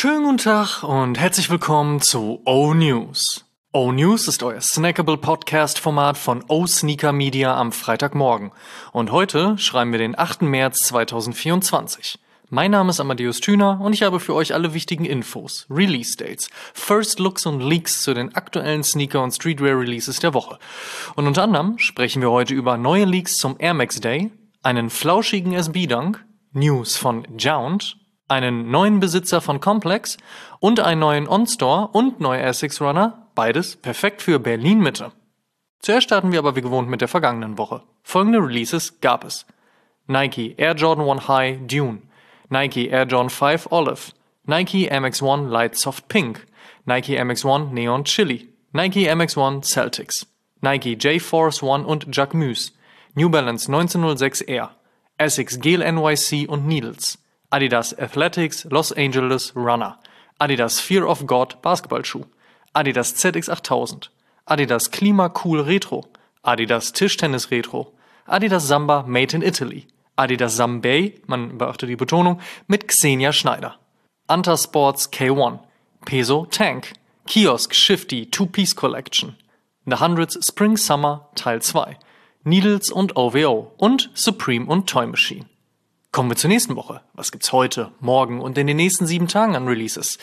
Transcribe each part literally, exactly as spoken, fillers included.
Schönen guten Tag und herzlich willkommen zu O-News. O-News ist euer snackable Podcast-Format von O-Sneaker Media am Freitagmorgen. Und heute schreiben wir den achten März zweitausendvierundzwanzig. Mein Name ist Amadeus Thüner und ich habe für euch alle wichtigen Infos, Release-Dates, First Looks und Leaks zu den aktuellen Sneaker- und Streetwear-Releases der Woche. Und unter anderem sprechen wir heute über neue Leaks zum Air Max Day, einen flauschigen S B-Dunk, News von Jound, einen neuen Besitzer von Complex und einen neuen On-Store und neue Asics Runner, beides perfekt für Berlin-Mitte. Zuerst starten wir aber wie gewohnt mit der vergangenen Woche. Folgende Releases gab es: Nike Air Jordan eins High Dune, Nike Air Jordan fünf Olive, Nike M X eins Light Soft Pink, Nike M X eins Neon Chili, Nike M X eins Celtics, Nike J-Force eins und Jacquemus, New Balance neunzehnhundertsechs Air, Asics Gel N Y C und Needles, Adidas Athletics Los Angeles Runner, Adidas Fear of God Basketballschuh, Adidas Z X achttausend, Adidas Klima Cool Retro, Adidas Tischtennis Retro, Adidas Samba Made in Italy, Adidas Sambay, man beachte die Betonung, mit Xenia Schneider, Anta Sports K eins, Peso Tank, Kiosk Shifty Two-Piece Collection, The Hundreds Spring Summer Teil zwei, Needles und O V O und Supreme und Toy Machine. Kommen wir zur nächsten Woche. Was gibt's heute, morgen und in den nächsten sieben Tagen an Releases?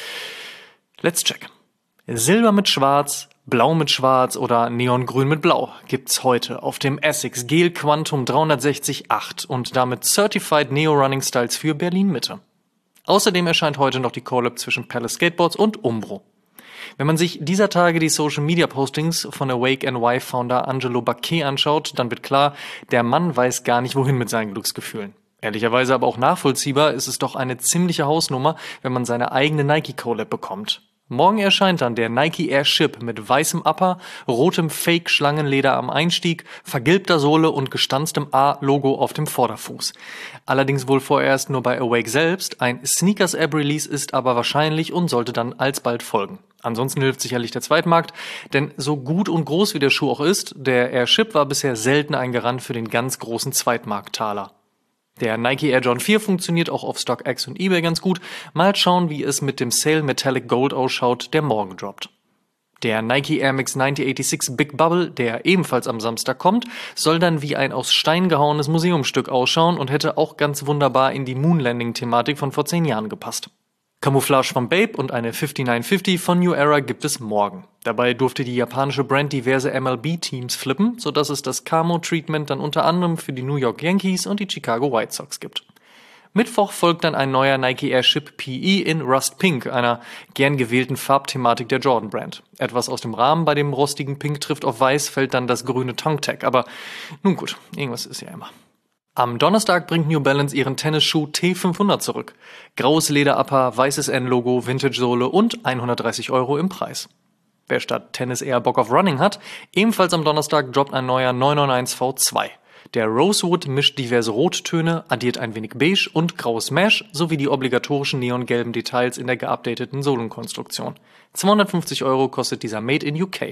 Let's check. Silber mit Schwarz, Blau mit Schwarz oder Neongrün mit Blau gibt's heute auf dem Asics Gel Quantum dreihundertsechzig acht und damit Certified Neo Running Styles für Berlin-Mitte. Außerdem erscheint heute noch die Collab zwischen Palace Skateboards und Umbro. Wenn man sich dieser Tage die Social-Media-Postings von Awake N Y-Founder Angelo Baquet anschaut, dann wird klar, der Mann weiß gar nicht, wohin mit seinen Glücksgefühlen. Ehrlicherweise aber auch nachvollziehbar ist es doch eine ziemliche Hausnummer, wenn man seine eigene Nike-Collab bekommt. Morgen erscheint dann der Nike Air Ship mit weißem Upper, rotem Fake-Schlangenleder am Einstieg, vergilbter Sohle und gestanztem A-Logo auf dem Vorderfuß. Allerdings wohl vorerst nur bei Awake selbst, ein Sneakers-App-Release ist aber wahrscheinlich und sollte dann alsbald folgen. Ansonsten hilft sicherlich der Zweitmarkt, denn so gut und groß wie der Schuh auch ist, der Air Ship war bisher selten ein Garant für den ganz großen Zweitmarkttaler. Der Nike Air Jordan vier funktioniert auch auf StockX und eBay ganz gut. Mal schauen, wie es mit dem Sale Metallic Gold ausschaut, der morgen droppt. Der Nike Air Max neunzehn Big Bubble, der ebenfalls am Samstag kommt, soll dann wie ein aus Stein gehauenes Museumsstück ausschauen und hätte auch ganz wunderbar in die Moonlanding-Thematik von vor zehn Jahren gepasst. Camouflage von Bape und eine neunundfünfzig fünfzig von New Era gibt es morgen. Dabei durfte die japanische Brand diverse M L B-Teams flippen, sodass es das Camo-Treatment dann unter anderem für die New York Yankees und die Chicago White Sox gibt. Mittwoch folgt dann ein neuer Nike Air Ship P E in Rust Pink, einer gern gewählten Farbthematik der Jordan Brand. Etwas aus dem Rahmen bei dem rostigen Pink trifft auf Weiß, fällt dann das grüne Tongue Tag, aber nun gut, irgendwas ist ja immer. Am Donnerstag bringt New Balance ihren Tennisschuh T fünfhundert zurück. Graues Leder-Upper, weißes N-Logo, Vintage-Sohle und hundertdreißig Euro im Preis. Wer statt Tennis eher Bock auf Running hat, ebenfalls am Donnerstag droppt ein neuer neun neun eins V zwei. Der Rosewood mischt diverse Rottöne, addiert ein wenig Beige und graues Mesh sowie die obligatorischen neongelben Details in der geupdateten Sohlenkonstruktion. zweihundertfünfzig Euro kostet dieser Made in U K.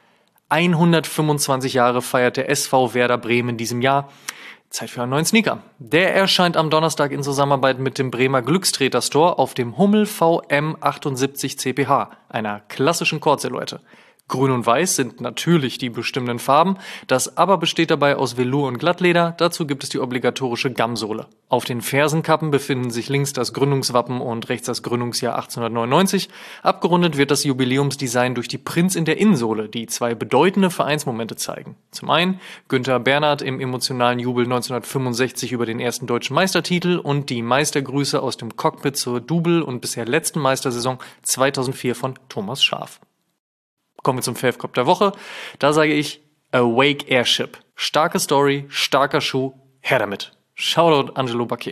hundertfünfundzwanzig Jahre feiert der S V Werder Bremen in diesem Jahr. Zeit für einen neuen Sneaker. Der erscheint am Donnerstag in Zusammenarbeit mit dem Bremer Glückstreter Store auf dem Hummel V M achtundsiebzig C P H, einer klassischen Kord-Silhouette. Grün und Weiß sind natürlich die bestimmenden Farben, das Aber besteht dabei aus Velour und Glattleder, dazu gibt es die obligatorische Gammsohle. Auf den Fersenkappen befinden sich links das Gründungswappen und rechts das Gründungsjahr achtzehnhundertneunundneunzig. Abgerundet wird das Jubiläumsdesign durch die Prints in der Innensohle, die zwei bedeutende Vereinsmomente zeigen. Zum einen Günther Bernhard im emotionalen Jubel neunzehnhundertfünfundsechzig über den ersten deutschen Meistertitel und die Meistergrüße aus dem Cockpit zur Double- und bisher letzten Meistersaison zweitausendvier von Thomas Schaaf. Kommen wir zum Fave-Cop der Woche. Da sage ich Awake Air Ship. Starke Story, starker Schuh, her damit. Shoutout Angelo Baquet.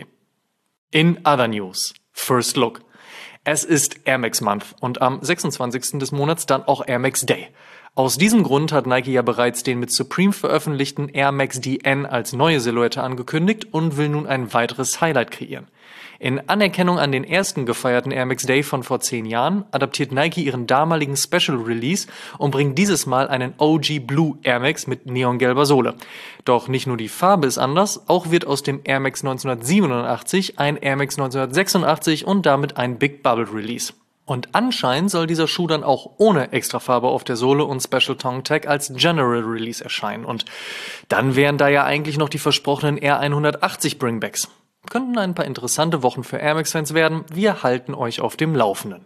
In other news, First Look. Es ist Air Max Month und am sechsundzwanzigsten des Monats dann auch Air Max Day. Aus diesem Grund hat Nike ja bereits den mit Supreme veröffentlichten Air Max D N als neue Silhouette angekündigt und will nun ein weiteres Highlight kreieren. In Anerkennung an den ersten gefeierten Air Max Day von vor zehn Jahren adaptiert Nike ihren damaligen Special Release und bringt dieses Mal einen O G Blue Air Max mit neongelber Sohle. Doch nicht nur die Farbe ist anders, auch wird aus dem Air Max neunzehnhundertsiebenundachtzig ein Air Max neunzehnhundertsechsundachtzig und damit ein Big Bubble Release. Und anscheinend soll dieser Schuh dann auch ohne Extrafarbe auf der Sohle und Special Tongue Tag als General Release erscheinen. Und dann wären da ja eigentlich noch die versprochenen R hundertachtzig Bringbacks. Könnten ein paar interessante Wochen für Air Max-Fans werden. Wir halten euch auf dem Laufenden.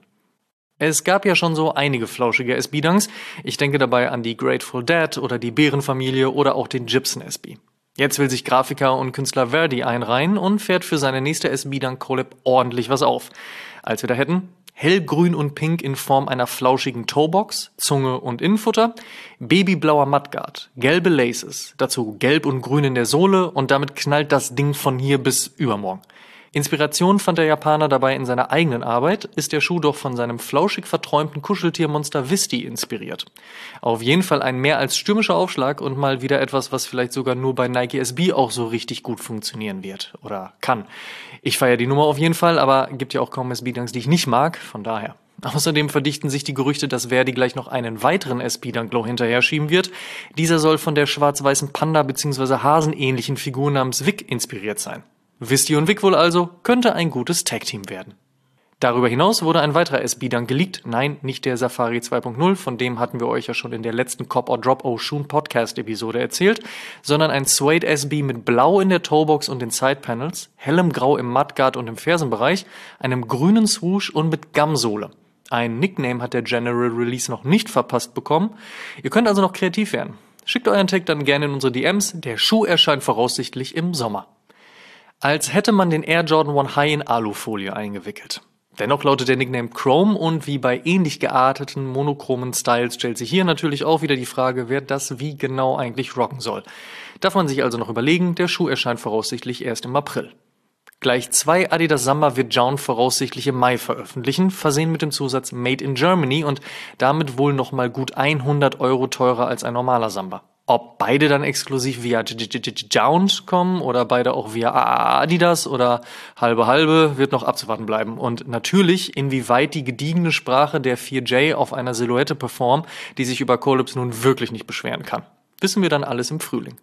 Es gab ja schon so einige flauschige S B-Dunks. Ich denke dabei an die Grateful Dead oder die Bärenfamilie oder auch den Gibson S B. Jetzt will sich Grafiker und Künstler Verdi einreihen und fährt für seine nächste S B-Dunk-Collab ordentlich was auf. Als wir da hätten hellgrün und pink in Form einer flauschigen Toebox, Zunge und Innenfutter, babyblauer Mudguard, gelbe Laces, dazu gelb und grün in der Sohle und damit knallt das Ding von hier bis übermorgen. Inspiration fand der Japaner dabei in seiner eigenen Arbeit, ist der Schuh doch von seinem flauschig verträumten Kuscheltiermonster Visti inspiriert. Auf jeden Fall ein mehr als stürmischer Aufschlag und mal wieder etwas, was vielleicht sogar nur bei Nike S B auch so richtig gut funktionieren wird oder kann. Ich feiere die Nummer auf jeden Fall, aber gibt ja auch kaum S B-Dunks, die ich nicht mag, von daher. Außerdem verdichten sich die Gerüchte, dass Verdi gleich noch einen weiteren S B-Dunk-Low hinterher schieben wird. Dieser soll von der schwarz-weißen Panda- bzw. Hasenähnlichen Figur namens Vic inspiriert sein. Visti und Vic wohl also, könnte ein gutes Tag-Team werden. Darüber hinaus wurde ein weiterer S B-Dunk geleakt. Nein, nicht der Safari zwei Punkt null, von dem hatten wir euch ja schon in der letzten Cop or Drop Oshun Podcast-Episode erzählt, sondern ein Suede S B mit Blau in der Toebox und den Side-Panels, hellem Grau im Mudguard und im Fersenbereich, einem grünen Swoosh und mit Gumsohle. Ein Nickname hat der General Release noch nicht verpasst bekommen. Ihr könnt also noch kreativ werden. Schickt euren Tag dann gerne in unsere D Ms. Der Schuh erscheint voraussichtlich im Sommer. Als hätte man den Air Jordan One High in Alufolie eingewickelt. Dennoch lautet der Nickname Chrome und wie bei ähnlich gearteten monochromen Styles stellt sich hier natürlich auch wieder die Frage, wer das wie genau eigentlich rocken soll. Darf man sich also noch überlegen, der Schuh erscheint voraussichtlich erst im April. Gleich zwei Adidas Samba wird Jaun voraussichtlich im Mai veröffentlichen, versehen mit dem Zusatz Made in Germany und damit wohl nochmal gut hundert Euro teurer als ein normaler Samba. Ob beide dann exklusiv via Jaun kommen oder beide auch via Adidas oder halbe halbe, wird noch abzuwarten bleiben. Und natürlich, inwieweit die gediegene Sprache der vier J auf einer Silhouette performt, die sich über Collabs nun wirklich nicht beschweren kann. Wissen wir dann alles im Frühling.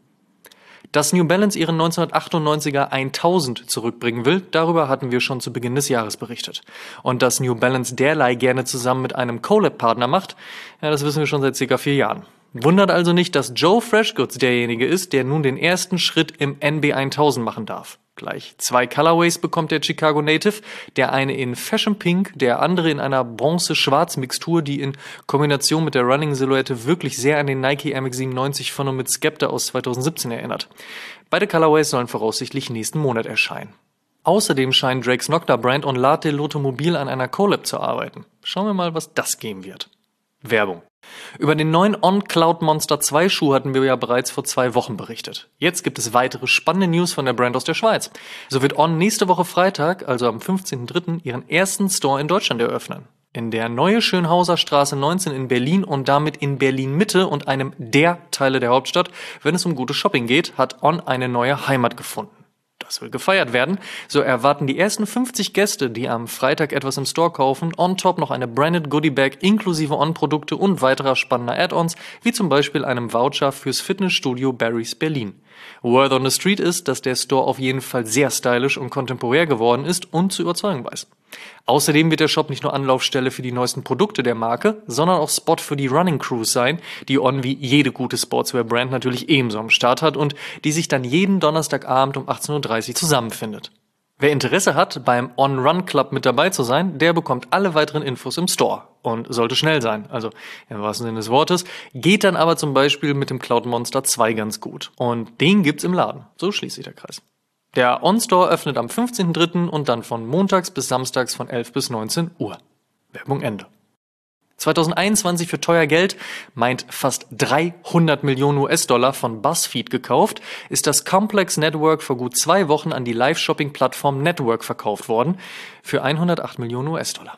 Dass New Balance ihren neunzehnhundertachtundneunziger tausend zurückbringen will, darüber hatten wir schon zu Beginn des Jahres berichtet. Und dass New Balance derlei gerne zusammen mit einem Collab-Partner macht, ja, das wissen wir schon seit circa vier Jahren. Wundert also nicht, dass Joe Freshgoods derjenige ist, der nun den ersten Schritt im N B tausend machen darf. Gleich zwei Colorways bekommt der Chicago Native, der eine in Fashion Pink, der andere in einer Bronze-Schwarz-Mixtur, die in Kombination mit der Running-Silhouette wirklich sehr an den Nike Air Max siebenundneunzig von und mit Skepta aus zweitausendsiebzehn erinnert. Beide Colorways sollen voraussichtlich nächsten Monat erscheinen. Außerdem scheint Drake's Nocta Brand und L'Art de l'Automobile an einer Collab zu arbeiten. Schauen wir mal, was das geben wird. Werbung. Über den neuen On Cloud Monster zwei Schuh hatten wir ja bereits vor zwei Wochen berichtet. Jetzt gibt es weitere spannende News von der Brand aus der Schweiz. So wird On nächste Woche Freitag, also am fünfzehnten dritten ihren ersten Store in Deutschland eröffnen. In der Neue Schönhauser Straße neunzehn in Berlin und damit in Berlin Mitte und einem der Teile der Hauptstadt, wenn es um gutes Shopping geht, hat On eine neue Heimat gefunden. Das will gefeiert werden. So erwarten die ersten fünfzig Gäste, die am Freitag etwas im Store kaufen, on top noch eine Branded Goodie Bag inklusive On-Produkte und weiterer spannender Add-ons, wie zum Beispiel einem Voucher fürs Fitnessstudio Barry's Berlin. Word on the Street ist, dass der Store auf jeden Fall sehr stylisch und kontemporär geworden ist und zu überzeugen weiß. Außerdem wird der Shop nicht nur Anlaufstelle für die neuesten Produkte der Marke, sondern auch Spot für die Running Crews sein, die On wie jede gute Sportswear-Brand natürlich ebenso am Start hat und die sich dann jeden Donnerstagabend um achtzehn Uhr dreißig zusammenfindet. Wer Interesse hat, beim On Run Club mit dabei zu sein, der bekommt alle weiteren Infos im Store und sollte schnell sein, also im wahrsten Sinne des Wortes, geht dann aber zum Beispiel mit dem Cloud Monster zwei ganz gut und den gibt's im Laden, so schließt sich der Kreis. Der On-Store öffnet am fünfzehnten dritten und dann von montags bis samstags von elf bis neunzehn Uhr. Werbung Ende. zweitausendeinundzwanzig für teuer Geld, meint fast dreihundert Millionen U S-Dollar von BuzzFeed gekauft, ist das Complex Network vor gut zwei Wochen an die Live-Shopping-Plattform Network verkauft worden für hundertacht Millionen U S-Dollar.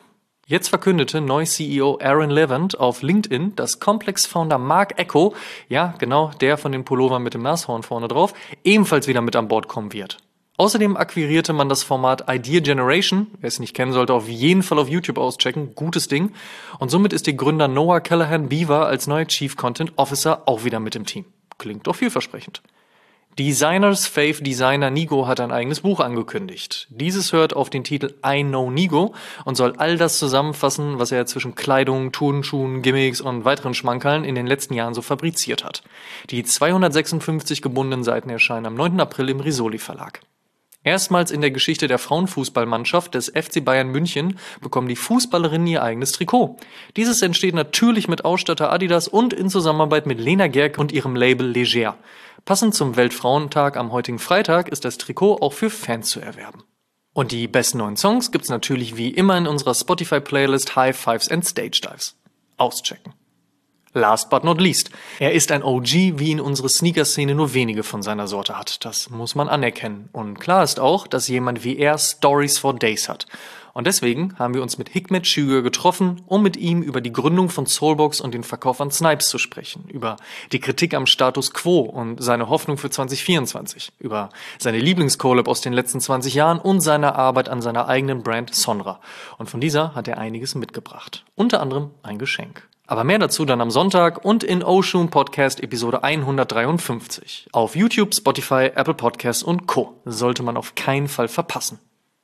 Jetzt verkündete neu C E O Aaron Levant auf LinkedIn, dass Complex-Founder Mark Ecko, ja genau, der von den Pullovern mit dem Nashorn vorne drauf, ebenfalls wieder mit an Bord kommen wird. Außerdem akquirierte man das Format Idea Generation, wer es nicht kennen sollte, auf jeden Fall auf YouTube auschecken, gutes Ding. Und somit ist der Gründer Noah Callahan Beaver als neuer Chief Content Officer auch wieder mit im Team. Klingt doch vielversprechend. Designers Fave Designer Nigo hat ein eigenes Buch angekündigt. Dieses hört auf den Titel I Know Nigo und soll all das zusammenfassen, was er zwischen Kleidung, Turnschuhen, Gimmicks und weiteren Schmankerln in den letzten Jahren so fabriziert hat. Die zweihundertsechsundfünfzig gebundenen Seiten erscheinen am neunten April im Risoli Verlag. Erstmals in der Geschichte der Frauenfußballmannschaft des F C Bayern München bekommen die Fußballerinnen ihr eigenes Trikot. Dieses entsteht natürlich mit Ausstatter Adidas und in Zusammenarbeit mit Lena Gerck und ihrem Label Leger. Passend zum Weltfrauentag am heutigen Freitag ist das Trikot auch für Fans zu erwerben. Und die besten neuen Songs gibt's natürlich wie immer in unserer Spotify-Playlist High Fives and Stage Dives. Auschecken. Last but not least. Er ist ein O G, wie ihn unsere Sneaker-Szene nur wenige von seiner Sorte hat. Das muss man anerkennen. Und klar ist auch, dass jemand wie er Stories for Days hat. Und deswegen haben wir uns mit Hikmet Schüger getroffen, um mit ihm über die Gründung von Soulbox und den Verkauf an Snipes zu sprechen, über die Kritik am Status Quo und seine Hoffnung für zwanzig vierundzwanzig, über seine Lieblingscollab aus den letzten zwanzig Jahren und seine Arbeit an seiner eigenen Brand Sonra. Und von dieser hat er einiges mitgebracht. Unter anderem ein Geschenk. Aber mehr dazu dann am Sonntag und in Oshun Podcast Episode hundertdreiundfünfzig. Auf YouTube, Spotify, Apple Podcasts und Co. Sollte man auf keinen Fall verpassen.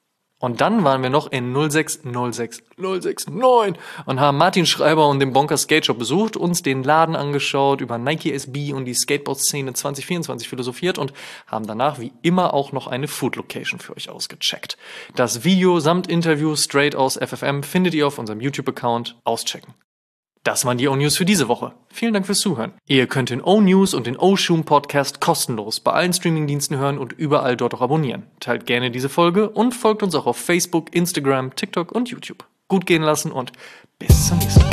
Und dann waren wir noch in null sechs null sechs null sechs neun und haben Martin Schreiber und den Bonker Skate Shop besucht, uns den Laden angeschaut, über Nike S B und die Skateboard-Szene zwanzig vierundzwanzig philosophiert und haben danach wie immer auch noch eine Food-Location für euch ausgecheckt. Das Video samt Interview straight aus F F M findet ihr auf unserem YouTube-Account. Auschecken. Das waren die O-News für diese Woche. Vielen Dank fürs Zuhören. Ihr könnt den O-News und den Oshun Podcast kostenlos bei allen Streamingdiensten hören und überall dort auch abonnieren. Teilt gerne diese Folge und folgt uns auch auf Facebook, Instagram, TikTok und YouTube. Gut gehen lassen und bis zum nächsten Mal.